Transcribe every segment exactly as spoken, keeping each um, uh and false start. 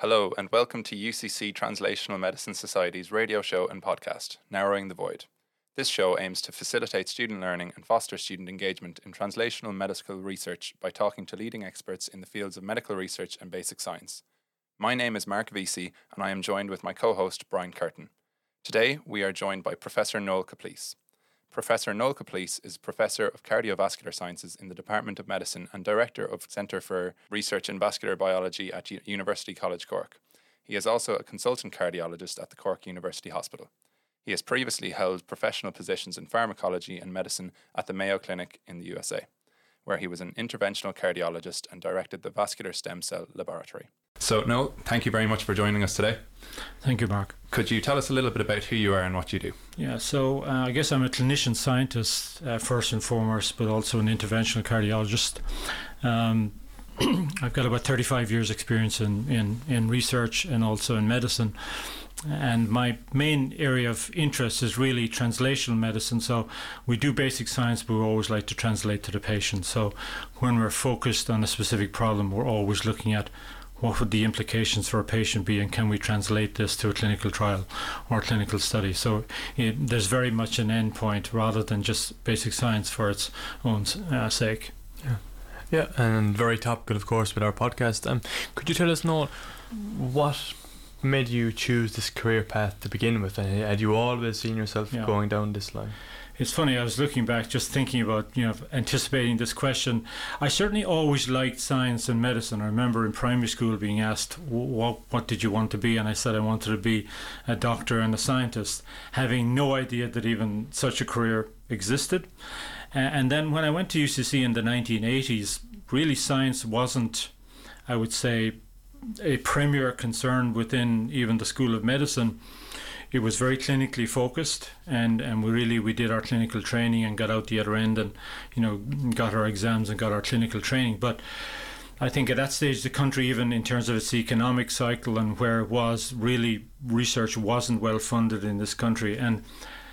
Hello and welcome to U C C Translational Medicine Society's radio show and podcast, Narrowing the Void. This show aims to facilitate student learning and foster student engagement in translational medical research by talking to leading experts in the fields of medical research and basic science. My name is Mark Vesey and I am joined with my co-host Brian Curtin. Today we are joined by Professor Noel Caplice. Professor Noel Caplice is Professor of Cardiovascular Sciences in the Department of Medicine and Director of Centre for Research in Vascular Biology at U- University College Cork. He is also a consultant cardiologist at the Cork University Hospital. He has previously held professional positions in pharmacology and medicine at the Mayo Clinic in the U S A, where he was an interventional cardiologist and directed the Vascular Stem Cell Laboratory. So, Noel, thank you very much for joining us today. Thank you, Mark. Could you tell us a little bit about who you are and what you do? Yeah, so uh, I guess I'm a clinician scientist uh, first and foremost, but also an interventional cardiologist. Um, I've got about thirty-five years experience in, in, in research and also in medicine. And my main area of interest is really translational medicine. So we do basic science, but we always like to translate to the patient. So when we're focused on a specific problem, we're always looking at what would the implications for a patient be, and can we translate this to a clinical trial or clinical study? So it, there's very much an end point rather than just basic science for its own uh, sake. Yeah, yeah, and very topical, of course, with our podcast. Um, could you tell us, Noel, what made you choose this career path to begin with? And had you always seen yourself yeah. going down this line? It's funny, I was looking back, just thinking about, you know, anticipating this question. I certainly always liked science and medicine. I remember in primary school being asked, what, what did you want to be? And I said I wanted to be a doctor and a scientist, having no idea that even such a career existed. Uh, and then when I went to U C C in the nineteen eighties, really science wasn't, I would say, a premier concern within even the School of Medicine. It was very clinically focused, and, and we really we did our clinical training and got out the other end, and you know got our exams and got our clinical training. But I think at that stage the country, even in terms of its economic cycle and where it was, really research wasn't well funded in this country. And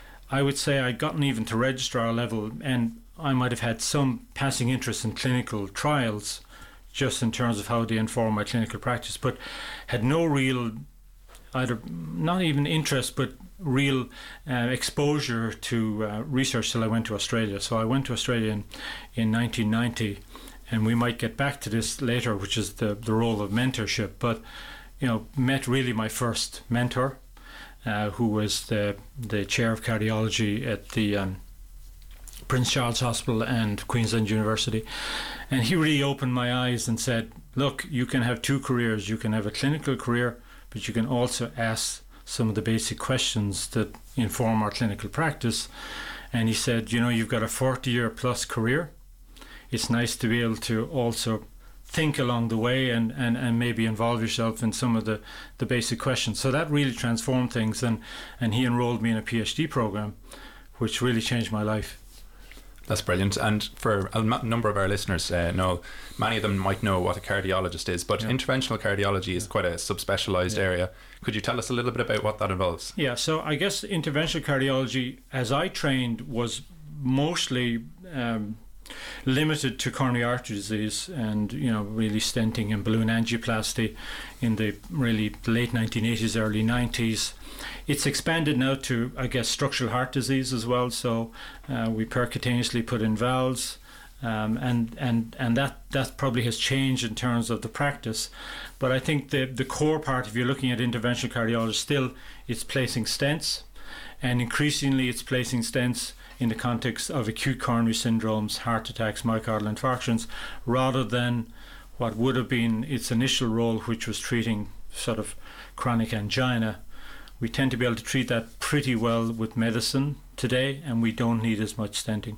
I would say I'd gotten even to registrar level, and I might have had some passing interest in clinical trials, just in terms of how they inform my clinical practice, but had no real either not even interest but real uh, exposure to uh, research till I went to Australia. So I went to Australia in, in nineteen ninety, and we might get back to this later, which is the, the role of mentorship. But you know, met really my first mentor, uh, who was the the chair of cardiology at the um, Prince Charles Hospital and Queensland University, and he really opened my eyes and said, look, you can have two careers. You can have a clinical career, but you can also ask some of the basic questions that inform our clinical practice. And he said, you know, you've got a forty year plus career. It's nice to be able to also think along the way and, and, and maybe involve yourself in some of the, the basic questions. So that really transformed things, and, and he enrolled me in a PhD program, which really changed my life. That's brilliant. And for a m- number of our listeners uh, know, many of them might know what a cardiologist is, but yeah. interventional cardiology is quite a subspecialised yeah. area. Could you tell us a little bit about what that involves? Yeah, so I guess interventional cardiology, as I trained, was mostly um, limited to coronary artery disease and, you know, really stenting and balloon angioplasty in the really late nineteen eighties, early nineties. It's expanded now to, I guess, structural heart disease as well. So uh, we percutaneously put in valves, um, and and and that that probably has changed in terms of the practice. But I think the the core part, if you're looking at interventional cardiology, still it's placing stents, and increasingly it's placing stents in the context of acute coronary syndromes, heart attacks, myocardial infarctions, rather than what would have been its initial role, which was treating sort of chronic angina. We tend to be able to treat that pretty well with medicine today, and we don't need as much stenting.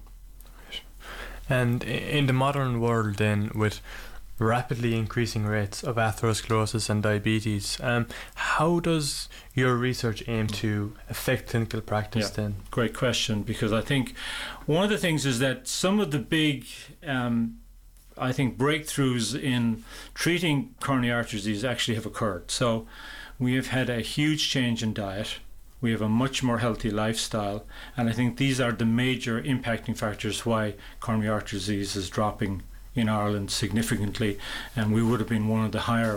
And in the modern world then, with rapidly increasing rates of atherosclerosis and diabetes, um, how does your research aim to affect clinical practice yeah, then? Great question, because I think one of the things is that some of the big um, I think breakthroughs in treating coronary artery disease actually have occurred. So we have had a huge change in diet. We have a much more healthy lifestyle, and I think these are the major impacting factors why coronary artery disease is dropping in Ireland significantly, and we would have been one of the higher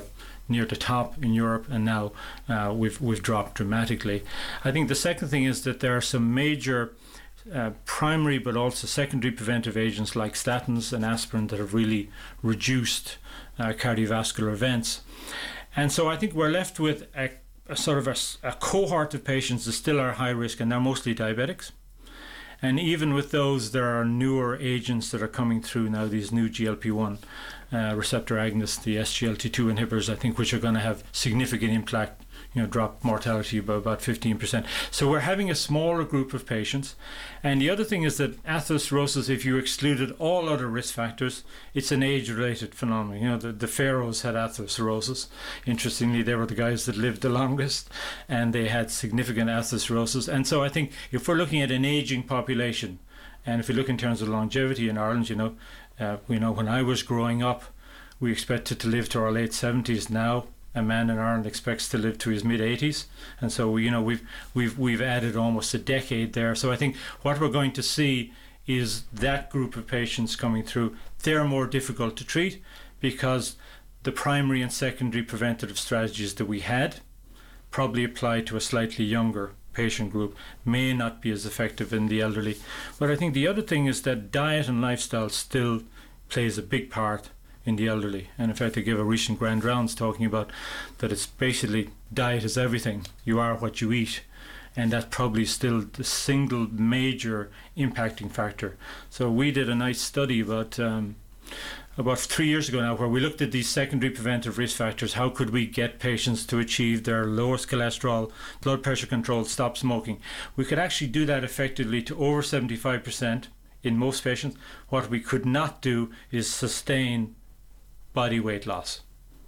near the top in Europe, and now uh, we've we've dropped dramatically. I think the second thing is that there are some major uh, primary but also secondary preventive agents like statins and aspirin that have really reduced uh, cardiovascular events. And so I think we're left with a, a sort of a, a cohort of patients that still are high risk, and they're mostly diabetics. And even with those, there are newer agents that are coming through now, these new G L P one uh, receptor agonists, the S G L T two inhibitors, I think, which are going to have significant impact, you know, drop mortality by about fifteen percent. So we're having a smaller group of patients. And the other thing is that atherosclerosis, if you excluded all other risk factors, it's an age-related phenomenon. You know, the, the pharaohs had atherosclerosis. Interestingly, they were the guys that lived the longest, and they had significant atherosclerosis. And so I think if we're looking at an aging population, and if we look in terms of longevity in Ireland, you know, uh, you know, when I was growing up, we expected to live to our late seventies. Now, a man in Ireland expects to live to his mid eighties, and so you know we've we've we've added almost a decade there. So I think what we're going to see is that group of patients coming through. They're more difficult to treat because the primary and secondary preventative strategies that we had probably apply to a slightly younger patient group, may not be as effective in the elderly. But I think the other thing is that diet and lifestyle still plays a big part in the elderly. And in fact, I gave a recent grand rounds talking about that it's basically diet is everything. You are what you eat. And that's probably still the single major impacting factor. So we did a nice study about um, about three years ago now where we looked at these secondary preventive risk factors. How could we get patients to achieve their lowest cholesterol, blood pressure control, stop smoking? We could actually do that effectively to over seventy-five percent in most patients. What we could not do is sustain body weight loss.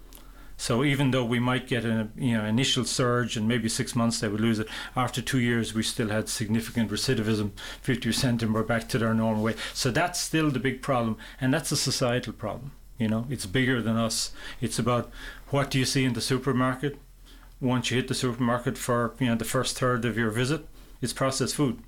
So even though we might get an you know initial surge and maybe six months they would lose it, after two years we still had significant recidivism, fifty percent, and we're back to their normal weight. So that's still the big problem, and that's a societal problem. You know, it's bigger than us. It's about what do you see in the supermarket. Once you hit the supermarket for you know the first third of your visit, it's processed food.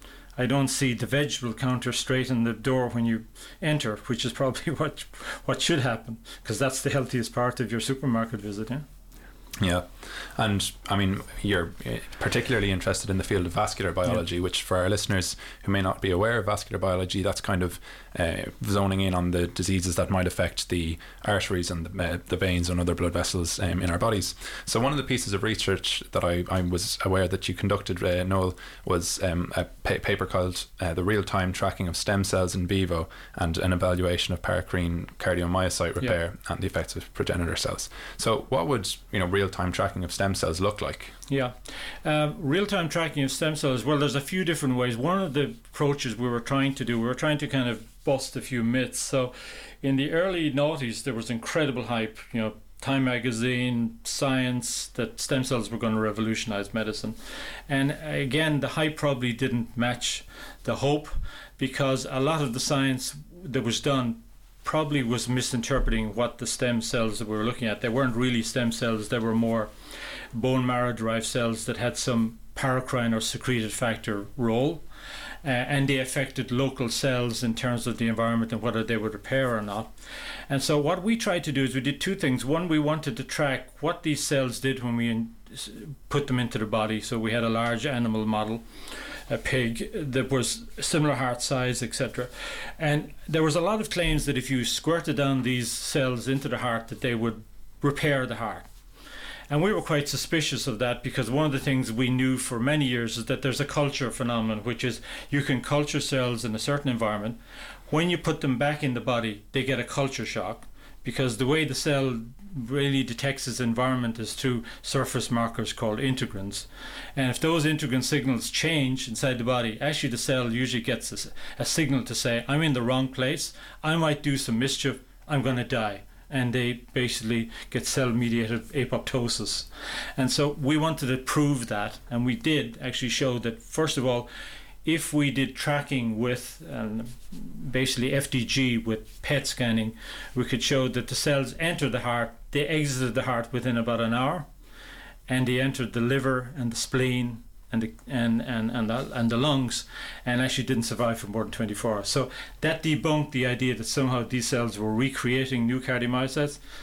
I don't see the vegetable counter straight in the door when you enter, which is probably what what should happen, because that's the healthiest part of your supermarket visit. Yeah. Yeah, and I mean, you're particularly interested in the field of vascular biology, yeah. which for our listeners who may not be aware of vascular biology, that's kind of uh, zoning in on the diseases that might affect the arteries and the, uh, the veins and other blood vessels um, in our bodies. So one of the pieces of research that I, I was aware that you conducted, uh, Noel, was um, a pa- paper called uh, The Real-Time Tracking of Stem Cells in Vivo and an Evaluation of Paracrine Cardiomyocyte Repair yeah. and the Effects of Progenitor Cells. So what would, you know, real real-time tracking of stem cells look like? Yeah, uh, real-time tracking of stem cells, well, there's a few different ways. One of the approaches we were trying to do, we were trying to kind of bust a few myths. So in the early noughties, there was incredible hype, you know, Time magazine, Science, that stem cells were going to revolutionize medicine. And again, the hype probably didn't match the hope, because a lot of the science that was done probably was misinterpreting what the stem cells that we were looking at. They weren't really stem cells, they were more bone marrow derived cells that had some paracrine or secreted factor role, uh, and they affected local cells in terms of the environment and whether they would repair or not. And so what we tried to do is we did two things. One, we wanted to track what these cells did when we in, put them into the body. So we had a large animal model, a pig that was similar heart size, et cetera. And there was a lot of claims that if you squirted down these cells into the heart, that they would repair the heart. And we were quite suspicious of that, because one of the things we knew for many years is that there's a culture phenomenon, which is you can culture cells in a certain environment. When you put them back in the body, they get a culture shock, because the way the cell really detects its environment is through surface markers called integrins. And if those integrin signals change inside the body, actually the cell usually gets a, a signal to say, I'm in the wrong place, I might do some mischief, I'm going to die. And they basically get cell-mediated apoptosis. And so we wanted to prove that, and we did actually show that, first of all, if we did tracking with um, basically F D G with P E T scanning, we could show that the cells entered the heart, they exited the heart within about an hour, and they entered the liver and the spleen and the, and, and, and, the, and the lungs, and actually didn't survive for more than twenty-four hours. So that debunked the idea that somehow these cells were recreating new cardiomyocytes.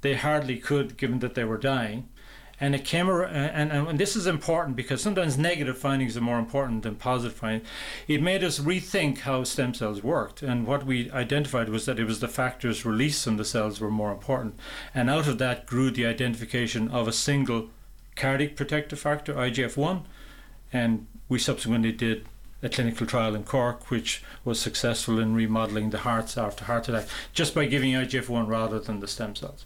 they hardly could, given that they were dying. And it came around, and, and, and this is important because sometimes negative findings are more important than positive findings. It made us rethink how stem cells worked, and what we identified was that it was the factors released from the cells were more important. And out of that grew the identification of a single cardiac protective factor, I G F one, and we subsequently did a clinical trial in Cork, which was successful in remodeling the hearts after heart attack, just by giving I G F one rather than the stem cells.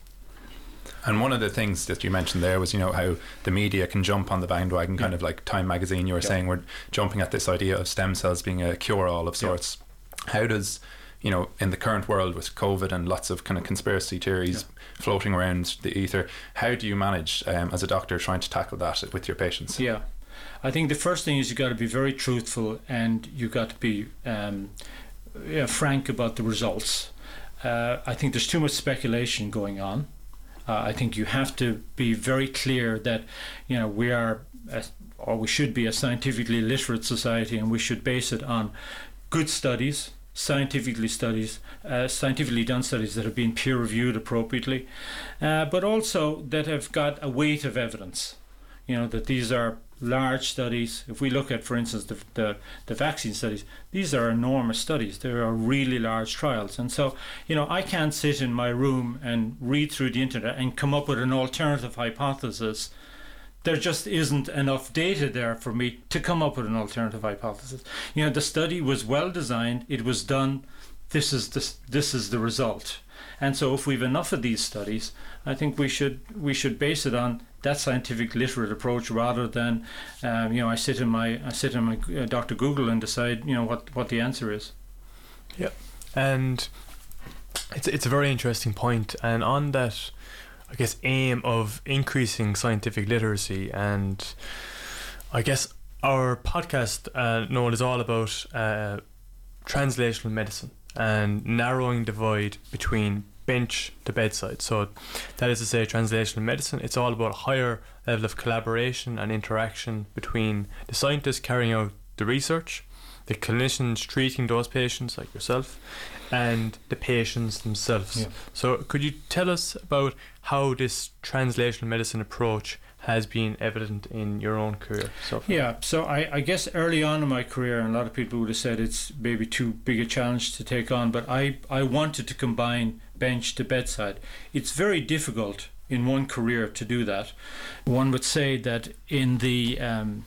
And one of the things that you mentioned there was, you know, how the media can jump on the bandwagon, kind yeah. of like Time magazine, you were yeah. saying we're jumping at this idea of stem cells being a cure-all of sorts. Yeah. How does, you know, in the current world with COVID and lots of kind of conspiracy theories yeah. floating around the ether, how do you manage um, as a doctor trying to tackle that with your patients? Yeah, I think the first thing is you've got to be very truthful, and you've got to be um, yeah, frank about the results. Uh, I think there's too much speculation going on. Uh, I think you have to be very clear that, you know, we are, a, or we should be a scientifically literate society, and we should base it on good studies, scientifically studies, uh, scientifically done studies that have been peer reviewed appropriately, uh, but also that have got a weight of evidence. You know, that these are large studies. If we look at, for instance, the, the the vaccine studies, these are enormous studies. They are really large trials. And so, you know, I can't sit in my room and read through the internet and come up with an alternative hypothesis. There just isn't enough data there for me to come up with an alternative hypothesis. You know, the study was well designed. It was done. This is the, this is the result. And so if we've enough of these studies, I think we should we should base it on that scientific literate approach rather than um, you know, I sit in my I sit in my uh, Doctor Google and decide, you know, what, what the answer is. Yeah, and it's it's a very interesting point. And on that, I guess, aim of increasing scientific literacy, and I guess our podcast, uh, Noel, is all about uh, translational medicine and narrowing the divide between bench to bedside. So that is to say, translational medicine, it's all about a higher level of collaboration and interaction between the scientists carrying out the research, the clinicians treating those patients like yourself, and the patients themselves. Yeah. So could you tell us about how this translational medicine approach has been evident in your own career so far? Yeah, so I, I guess early on in my career, and a lot of people would have said it's maybe too big a challenge to take on, but I, I wanted to combine bench to bedside. It's very difficult in one career to do that. One would say that in the um,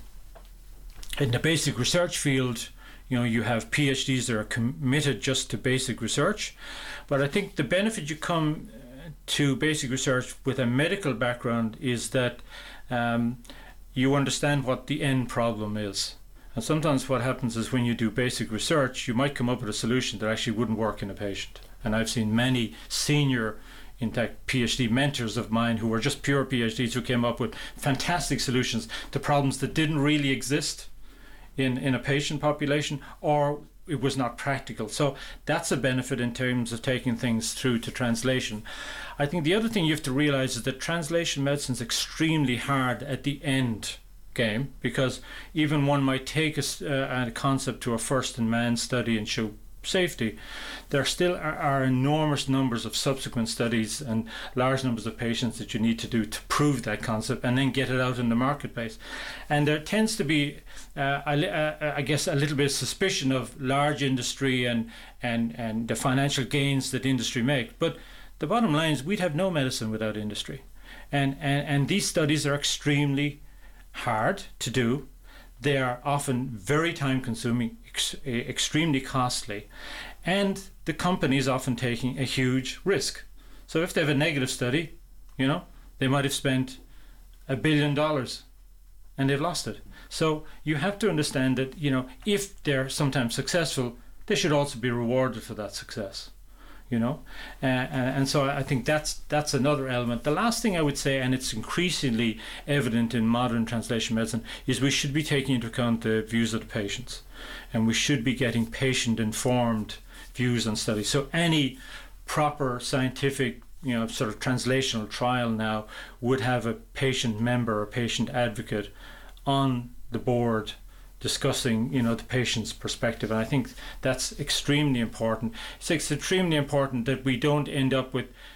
in the basic research field, you know, you have PhDs that are committed just to basic research, but I think the benefit you come to basic research with a medical background is that um, you understand what the end problem is. And sometimes what happens is when you do basic research, you might come up with a solution that actually wouldn't work in a patient. And I've seen many senior, in fact, PhD mentors of mine who were just pure PhDs who came up with fantastic solutions to problems that didn't really exist in, in a patient population, or it was not practical. So that's a benefit in terms of taking things through to translation. I think the other thing you have to realize is that translation medicine is extremely hard at the end game, because even one might take a, uh, a concept to a first-in-man study and show safety, there still are, are enormous numbers of subsequent studies and large numbers of patients that you need to do to prove that concept and then get it out in the marketplace. And there tends to be, uh, I, uh, I guess, a little bit of suspicion of large industry and, and, and the financial gains that industry make. But the bottom line is we'd have no medicine without industry. And, and, and these studies are extremely hard to do. They are often very time consuming, ex- extremely costly, and the company is often taking a huge risk. So if they have a negative study, you know, they might have spent a billion dollars and they've lost it. So you have to understand that, you know, if they're sometimes successful, they should also be rewarded for that success. You know, uh, and so I think that's that's another element. The last thing I would say, and it's increasingly evident in modern translation medicine, is we should be taking into account the views of the patients, and we should be getting patient-informed views on studies. So any proper scientific, you know, sort of translational trial now would have a patient member, a patient advocate on the board, discussing, you know, the patient's perspective. And I think that's extremely important. It's extremely important that we don't end up with,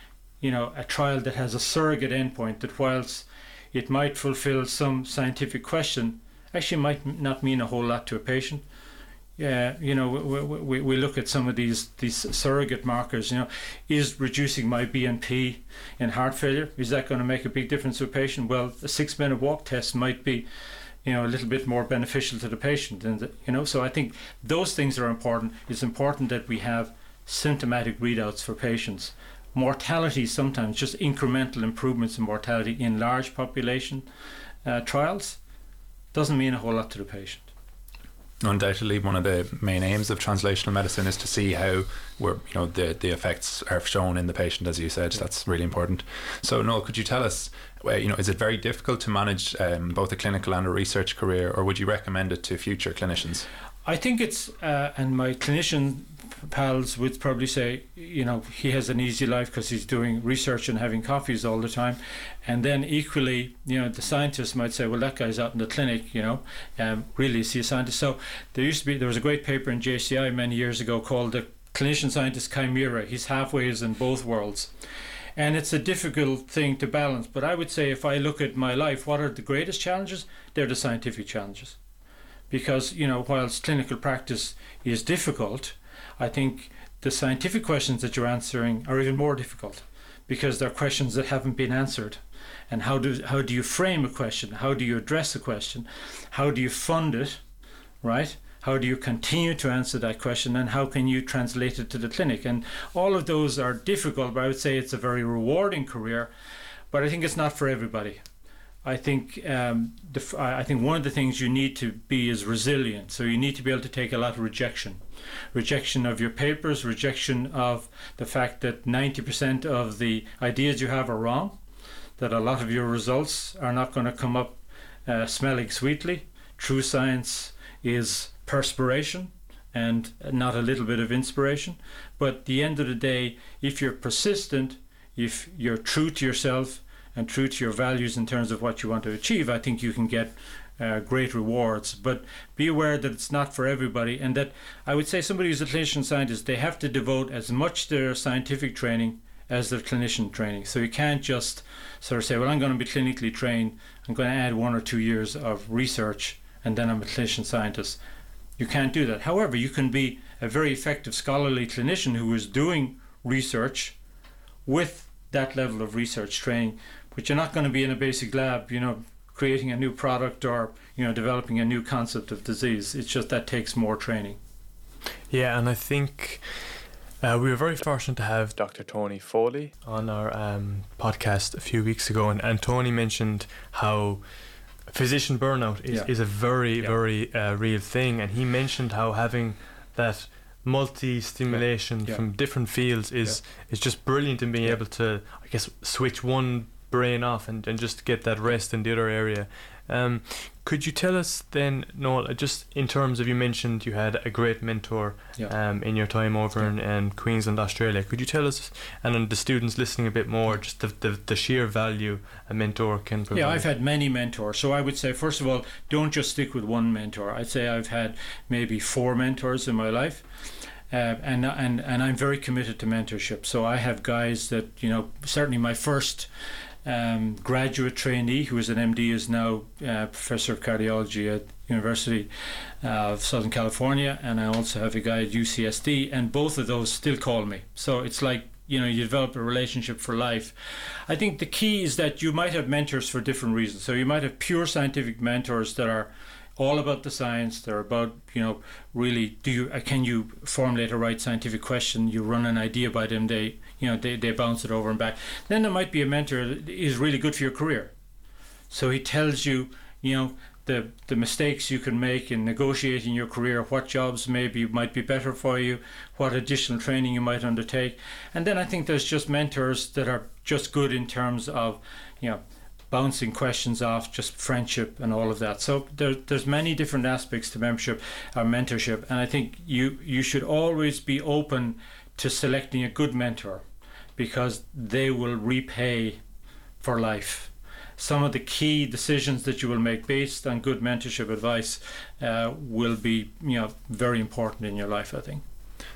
you know, a trial that has a surrogate endpoint that, whilst it might fulfill some scientific question, actually might not mean a whole lot to a patient. Yeah, you know, we, we, we look at some of these these surrogate markers. You know, is reducing my B N P in heart failure, is that going to make a big difference to a patient? Well, a six-minute walk test might be, you know, a little bit more beneficial to the patient. And, you know, so I think those things are important. It's important that we have symptomatic readouts for patients. Mortality, sometimes just incremental improvements in mortality in large population uh, trials, doesn't mean a whole lot to the patient. Undoubtedly, one of the main aims of translational medicine is to see how we're, you know, the, the effects are shown in the patient, as you said. That's really important. So, Noel, could you tell us, uh, you know, is it very difficult to manage um, both a clinical and a research career, or would you recommend it to future clinicians? I think it's, uh, and my clinician pals would probably say, you know, he has an easy life because he's doing research and having coffees all the time. And then equally, you know, the scientists might say, well, that guy's out in the clinic, you know, um, really is he a scientist? So there used to be, there was a great paper in J C I many years ago called the Clinician Scientist Chimera. He's halfway in both worlds. And it's a difficult thing to balance. But I would say, if I look at my life, what are the greatest challenges? They're the scientific challenges. Because, you know, whilst clinical practice is difficult, I think the scientific questions that you're answering are even more difficult, because they're questions that haven't been answered. And how do how do you frame a question? How do you address a question? How do you fund it, right? How do you continue to answer that question, and how can you translate it to the clinic? And all of those are difficult, but I would say it's a very rewarding career, but I think it's not for everybody. I think um, the, I think one of the things you need to be is resilient. So you need to be able to take a lot of rejection. Rejection of your papers, rejection of the fact that ninety percent of the ideas you have are wrong, that a lot of your results are not going to come up uh, smelling sweetly. True science is perspiration and not a little bit of inspiration. But at the end of the day, if you're persistent, if you're true to yourself and true to your values in terms of what you want to achieve, I think you can get uh, great rewards. But be aware that it's not for everybody, and that I would say somebody who's a clinician scientist, they have to devote as much to their scientific training as their clinician training. So you can't just sort of say, well, I'm going to be clinically trained, I'm going to add one or two years of research, and then I'm a clinician scientist. You can't do that. However, you can be a very effective scholarly clinician who is doing research with that level of research training, but you're not going to be in a basic lab, you know, creating a new product or, you know, developing a new concept of disease. It's just that takes more training. Yeah, and I think uh, we were very fortunate to have Doctor Tony Foley on our um, podcast a few weeks ago, and, and Tony mentioned how physician burnout is, yeah. is a very, yeah. very uh, real thing, and he mentioned how having that multi-stimulation yeah. Yeah. from different fields is yeah. is just brilliant in being yeah. able to, I guess, switch one brain off and, and just get that rest in the other area. Um, could you tell us then, Noel, just in terms of, you mentioned you had a great mentor yeah. um, in your time over yeah. in, in Queensland, Australia. Could you tell us, and on the students listening a bit more, just the, the, the sheer value a mentor can provide? Yeah, I've had many mentors. So I would say, first of all, don't just stick with one mentor. I'd say I've had maybe four mentors in my life. Uh, and and and I'm very committed to mentorship. So I have guys that, you know, certainly my first um, graduate trainee, who is an M D, is now uh, professor of cardiology at University of Southern California, and I also have a guy at U C S D, and both of those still call me. So it's like, you know, you develop a relationship for life. I think the key is that you might have mentors for different reasons. So you might have pure scientific mentors that are all about the science. They're about, you know, really, do you uh, can you formulate a right scientific question? You run an idea by them, they, you know, they, they bounce it over and back. Then there might be a mentor that is really good for your career. So he tells you, you know, the the mistakes you can make in negotiating your career, what jobs maybe might be better for you, what additional training you might undertake. And then I think there's just mentors that are just good in terms of, you know, bouncing questions off, just friendship and all of that. So there, there's many different aspects to membership or mentorship, and I think you you should always be open to selecting a good mentor, because they will repay for life. Some of the key decisions that you will make based on good mentorship advice uh, will be, you know, very important in your life, I think.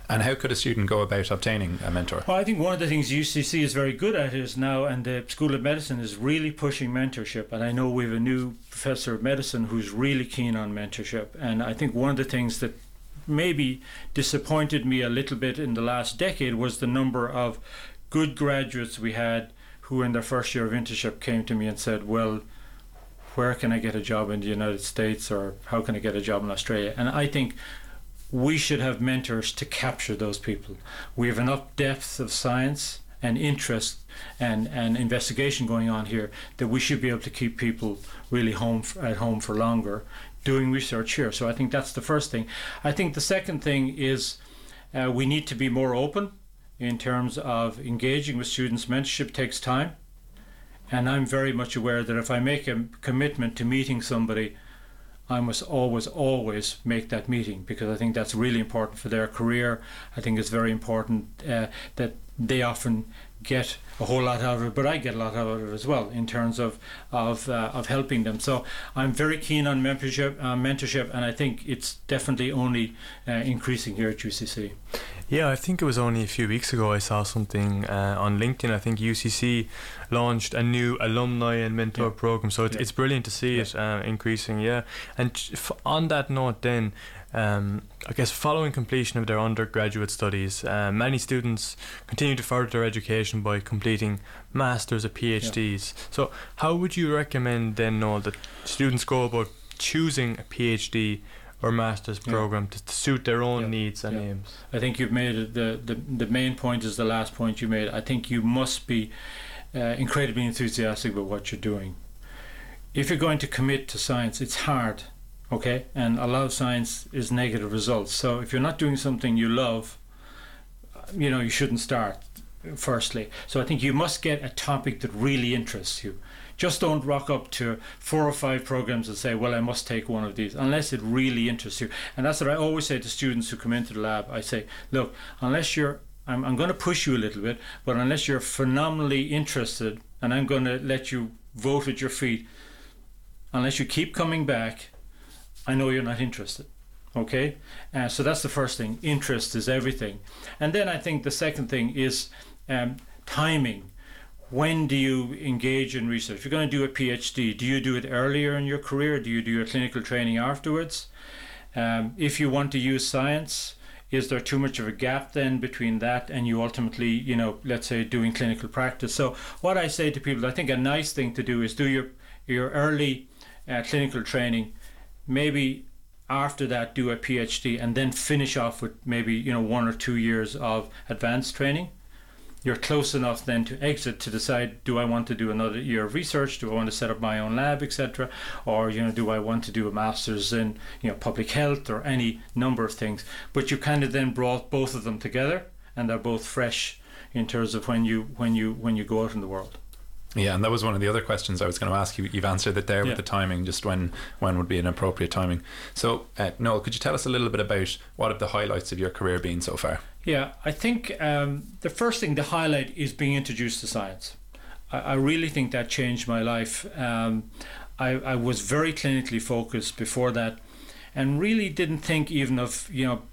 And how could a student go about obtaining a mentor? Well, I think one of the things U C C is very good at is now, and the School of Medicine is really pushing mentorship. And I know we have a new professor of medicine who's really keen on mentorship. And I think one of the things that maybe disappointed me a little bit in the last decade was the number of good graduates we had who in their first year of internship came to me and said, well, where can I get a job in the United States, or how can I get a job in Australia? And I think we should have mentors to capture those people. We have enough depth of science and interest and, and investigation going on here that we should be able to keep people really home f- at home for longer doing research here. So I think that's the first thing. I think the second thing is uh, we need to be more open in terms of engaging with students. Mentorship takes time, and I'm very much aware that if I make a commitment to meeting somebody, I must always, always make that meeting, because I think that's really important for their career. I think it's very important uh, that they often get a whole lot out of it, but I get a lot out of it as well in terms of of uh, of helping them. So I'm very keen on mentorship, uh, mentorship, and I think it's definitely only uh, increasing here at U C C. Yeah, I think it was only a few weeks ago I saw something uh, on LinkedIn. I think U C C launched a new alumni and mentor yeah. program, so it's, yeah. it's brilliant to see yeah. it uh, increasing. Yeah, and f- on that note, then um, I guess following completion of their undergraduate studies, uh, many students continue to further their education by completing masters or PhDs. Yeah. So, how would you recommend then, Noel, that students go about choosing a PhD or master's program yeah. to, to suit their own yeah. needs and yeah. aims? I think you've made it, the, the the main point is the last point you made. I think you must be uh, incredibly enthusiastic about what you're doing. If you're going to commit to science, it's hard, okay? And a lot of science is negative results. So if you're not doing something you love, you know, you shouldn't start, firstly. So I think you must get a topic that really interests you. Just don't rock up to four or five programs and say, well, I must take one of these, unless it really interests you. And that's what I always say to students who come into the lab. I say, look, unless you're, I'm, I'm going to push you a little bit, but unless you're phenomenally interested, and I'm going to let you vote at your feet, unless you keep coming back, I know you're not interested. Okay? Uh, so that's the first thing. Interest is everything. And then I think the second thing is um, timing. When do you engage in research? If you're going to do a PhD, do you do it earlier in your career? Do you do your clinical training afterwards? Um, if you want to use science, is there too much of a gap then between that and you ultimately, you know, let's say doing clinical practice? So what I say to people, I think a nice thing to do is do your, your early uh, clinical training, maybe after that do a PhD, and then finish off with maybe, you know, one or two years of advanced training. You're close enough then to exit to decide, do I want to do another year of research? Do I want to set up my own lab, et cetera? Or, you know, do I want to do a master's in, you know, public health or any number of things? But you kind of then brought both of them together, and they're both fresh in terms of when you when you when you go out in the world. Yeah, and that was one of the other questions I was going to ask you. You've answered it there yeah. with the timing, just when when would be an appropriate timing. So, uh, Noel, could you tell us a little bit about what have the highlights of your career been so far? Yeah, I think um, the first thing to highlight is being introduced to science. I, I really think that changed my life. Um, I, I was very clinically focused before that, and really didn't think even of, you know,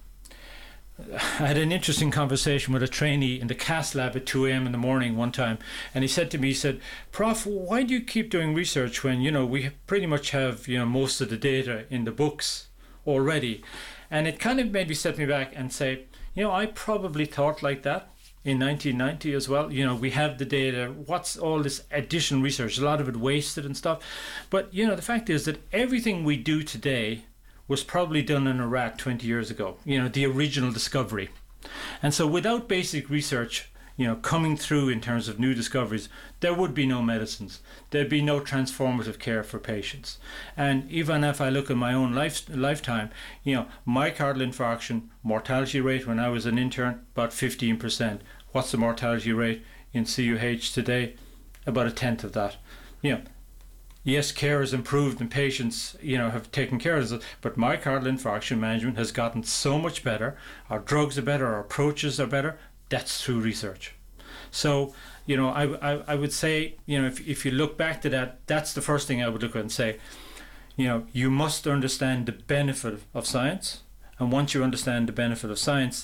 I had an interesting conversation with a trainee in the C A S lab at two a.m. in the morning one time, and he said to me, he said, Prof, why do you keep doing research when, you know, we pretty much have, you know, most of the data in the books already? And it kind of made me set me back and say, you know, I probably thought like that in nineteen ninety as well. You know, we have the data. What's all this additional research? A lot of it wasted and stuff. But, you know, the fact is that everything we do today was probably done in a rat twenty years ago. You know, the original discovery. And so without basic research, you know, coming through in terms of new discoveries, there would be no medicines. There'd be no transformative care for patients. And even if I look at my own life, lifetime, you know, myocardial infarction mortality rate when I was an intern, about fifteen percent. What's the mortality rate in C U H today? About a tenth of that. You know, yes, care has improved and patients, you know, have taken care of it, but myocardial infarction management has gotten so much better. Our drugs are better, our approaches are better. That's through research. So, you know, I, I, I would say, you know, if, if you look back to that, that's the first thing I would look at and say, you know, you must understand the benefit of science. And once you understand the benefit of science,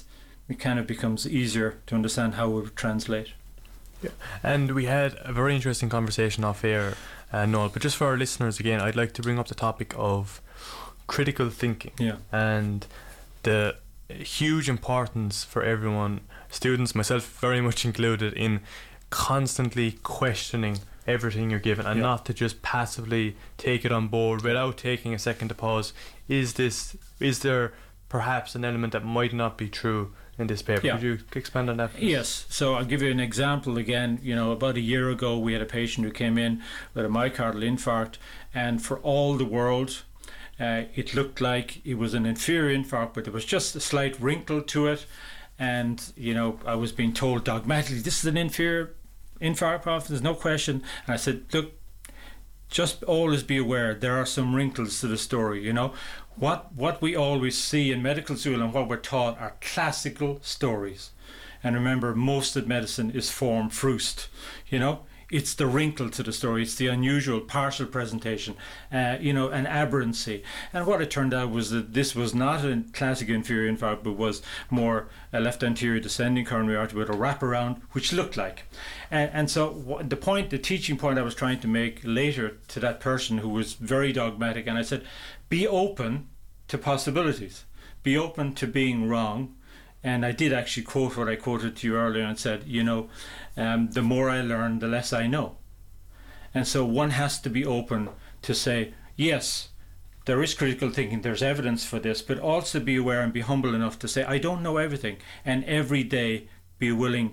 it kind of becomes easier to understand how we translate. Yeah. And we had a very interesting conversation off air, uh, Noel, but just for our listeners again, I'd like to bring up the topic of critical thinking Yeah. and the huge importance for everyone, students, myself very much included, in constantly questioning everything you're given and Yeah. not to just passively take it on board without taking a second to pause. Is this, is there perhaps an element that might not be true in this paper? Yeah. Could you expand on that? Yes, so I'll give you an example again. You know, about a year ago we had a patient who came in with a myocardial infarct, and for all the world uh, it looked like it was an inferior infarct, but there was just a slight wrinkle to it. And you know, I was being told dogmatically, this is an inferior infarct, prof, there's no question. And I said, look, just always be aware there are some wrinkles to the story. You know, what what we always see in medical school and what we're taught are classical stories. And remember, most of medicine is form fruste. You know, it's the wrinkle to the story, it's the unusual partial presentation, uh, you know, an aberrancy. And what it turned out was that this was not a classic inferior infarct, but was more a left anterior descending coronary artery with a wraparound, which looked like. And, and so wh- the point, the teaching point I was trying to make later to that person who was very dogmatic, and I said, be open to possibilities, be open to being wrong. And I did actually quote what I quoted to you earlier and said, you know, um, the more I learn, the less I know. And so one has to be open to say, yes, there is critical thinking, there's evidence for this, but also be aware and be humble enough to say, I don't know everything. And every day be willing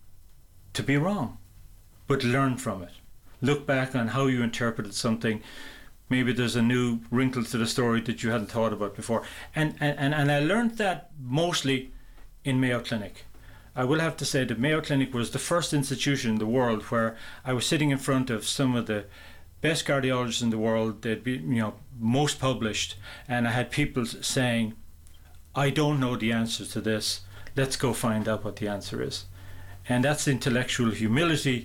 to be wrong, but learn from it. Look back on how you interpreted something. Maybe there's a new wrinkle to the story that you hadn't thought about before. And, and, and I learned that mostly in Mayo Clinic. I will have to say that Mayo Clinic was the first institution in the world where I was sitting in front of some of the best cardiologists in the world. They'd be, you know, most published, and I had people saying, I don't know the answer to this, let's go find out what the answer is. And that's intellectual humility,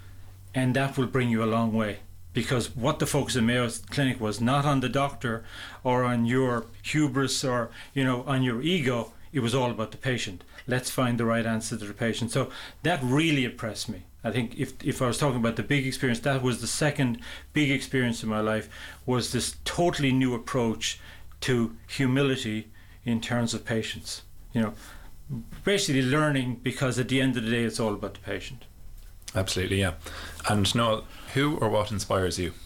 and that will bring you a long way. Because what the focus in Mayo Clinic was not on the doctor or on your hubris or, you know, on your ego. It was all about the patient. Let's find the right answer to the patient. So that really impressed me. I think if if I was talking about the big experience, that was the second big experience in my life, was this totally new approach to humility in terms of patients. You know, basically learning, because at the end of the day, it's all about the patient. Absolutely, yeah. And Noel, who or what inspires you?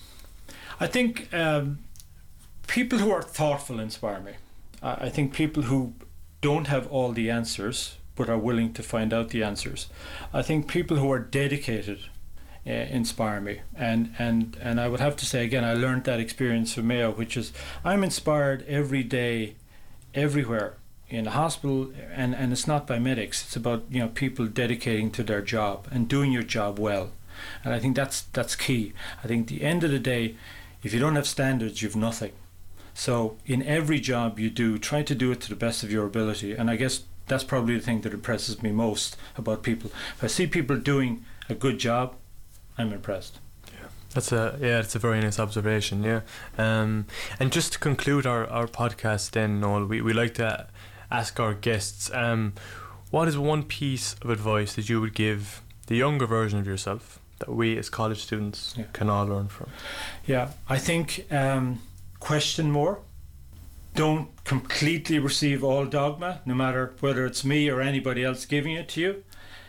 I think um, people who are thoughtful inspire me. I, I think people who don't have all the answers but are willing to find out the answers. I think people who are dedicated uh, inspire me. And, and, and I would have to say again, I learned that experience from Mayo, which is I'm inspired every day, everywhere, in the hospital, and, and it's not by medics, it's about, you know, people dedicating to their job and doing your job well. And I think that's that's key. I think at the end of the day, if you don't have standards, you've nothing. So in every job you do, try to do it to the best of your ability. And I guess that's probably the thing that impresses me most about people. If I see people doing a good job, I'm impressed. Yeah, that's a yeah, it's a very nice observation. Yeah, um, and just to conclude our, our podcast, then, Noel, we we like to ask our guests, um, what is one piece of advice that you would give the younger version of yourself that we as college students yeah. can all learn from? Yeah, I think. Um, Question more. Don't completely receive all dogma, no matter whether it's me or anybody else giving it to you.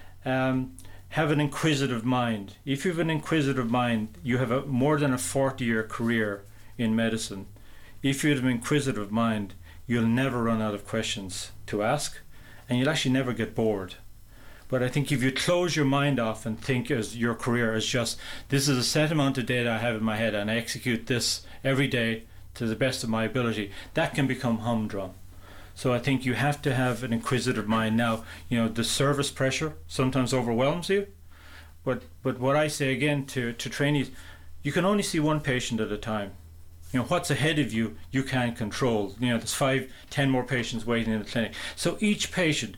Um, have an inquisitive mind. If you have an inquisitive mind, you have a, more than a forty-year career in medicine. If you have an inquisitive mind, you'll never run out of questions to ask, and you'll actually never get bored. But I think if you close your mind off and think as your career as just, this is a set amount of data I have in my head and I execute this every day to the best of my ability, that can become humdrum. So I think you have to have an inquisitive mind. Now, you know, the service pressure sometimes overwhelms you, but but what I say again to, to trainees, you can only see one patient at a time. You know, what's ahead of you, you can't control. You know, there's five, ten more patients waiting in the clinic. So each patient,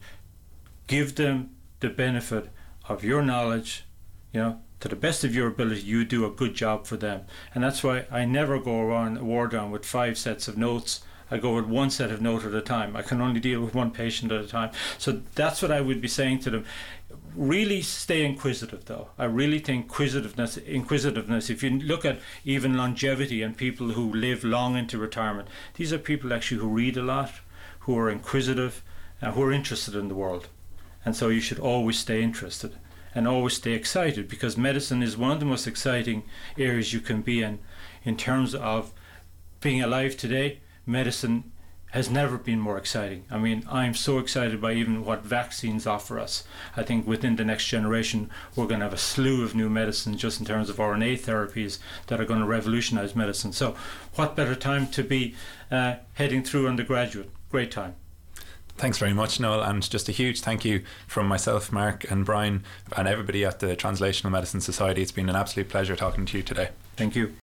give them the benefit of your knowledge, you know, to the best of your ability, you do a good job for them. And that's why I never go around a ward round with five sets of notes I go with one set of note at a time. I can only deal with one patient at a time. So that's what I would be saying to them. Really stay inquisitive, though. I really think inquisitiveness, inquisitiveness, if you look at even longevity and people who live long into retirement, these are people actually who read a lot, who are inquisitive, and who are interested in the world. And so you should always stay interested and always stay excited, because medicine is one of the most exciting areas you can be in. In terms of being alive today, medicine has never been more exciting. I mean, I'm so excited by even what vaccines offer us. I think within the next generation, we're going to have a slew of new medicines just in terms of R N A therapies that are going to revolutionize medicine. So what better time to be uh, heading through undergraduate? Great time. Thanks very much, Noel, and just a huge thank you from myself, Mark and Brian, and everybody at the Translational Medicine Society. It's been an absolute pleasure talking to you today. Thank you.